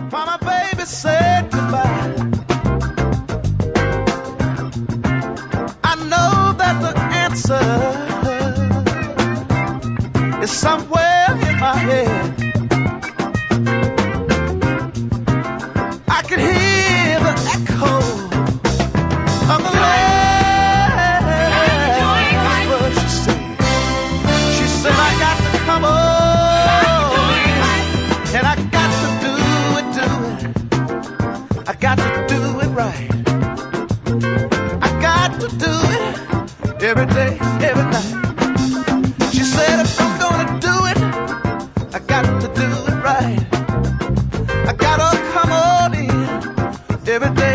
while my baby said goodbye. I know that the answer is somewhere in my head. I can hear the echo of the last word she said. She said, I got to come on, and I got to do it. I got to do it right. I got to do it every day, every night. She said, if I'm gonna do it, I got to do it right. I gotta come on in every day.